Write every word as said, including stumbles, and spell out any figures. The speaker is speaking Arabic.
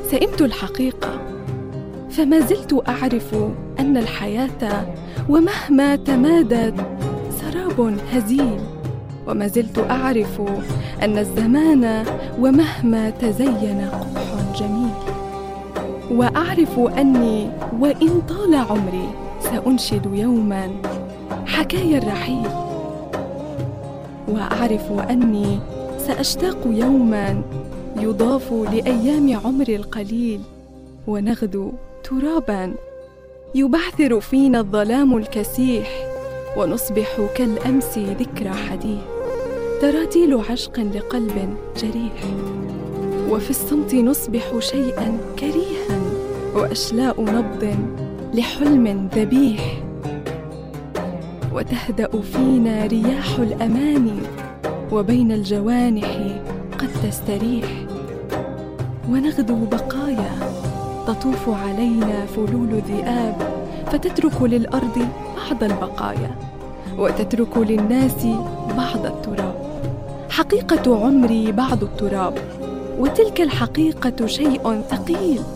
سئمت الحقيقة، فما زلت أعرف أن الحياة ومهما تمادت سراب هزيل، وما زلت أعرف أن الزمان ومهما تزين قبح جميل، وأعرف أني وإن طال عمري سأنشد يوما حكايا الرحيل، وأعرف أني سأشتاق يوما يضاف لأيام عمري القليل، ونغدو ترابا يبعثر فينا الظلام الكسيح، ونصبح كالأمس ذكرى حديث، تراتيل عشق لقلب جريح، وفي الصمت نصبح شيئا كريها، وأشلاء نبض لحلم ذبيح، وتهدأ فينا رياح الأماني، وبين الجوانح قد تستريح، ونغدو بقايا تطوف علينا فلول ذئاب، فتترك للأرض بعض البقايا، وتترك للناس بعض التراب. حقيقة عمري بعض التراب، وتلك الحقيقة شيء ثقيل،